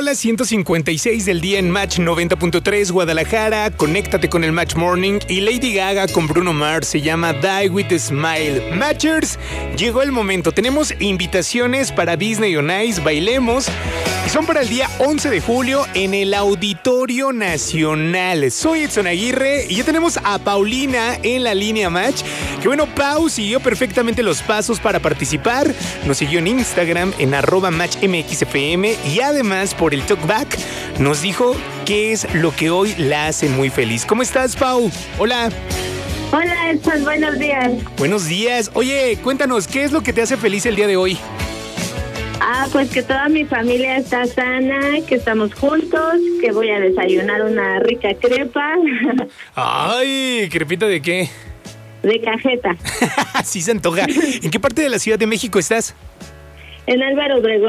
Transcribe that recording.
rola 156 del día en Match 90.3 Guadalajara. Conéctate con el Match Morning. Y Lady Gaga con Bruno Mars se llama Die With A Smile. Matchers, llegó el momento. Tenemos invitaciones para Disney on Ice. Bailemos. Y son para el día 11 de julio en el Auditorio Nacional. Soy Edson Aguirre y ya tenemos a Paulina en la línea Match. Que bueno, Pau siguió perfectamente los pasos para participar. Nos siguió en Instagram en @MatchMXFM y además por el Talkback nos dijo qué es lo que hoy la hace muy feliz. ¿Cómo estás, Pau? Hola. Hola, Edson, buenos días. Buenos días. Oye, cuéntanos, ¿qué es lo que te hace feliz el día de hoy? Pues que toda mi familia está sana, que estamos juntos, que voy a desayunar una rica crepa. Ay, ¿crepita de qué? De cajeta. Sí se antoja. ¿En qué parte de la Ciudad de México estás? En Álvaro Obregón.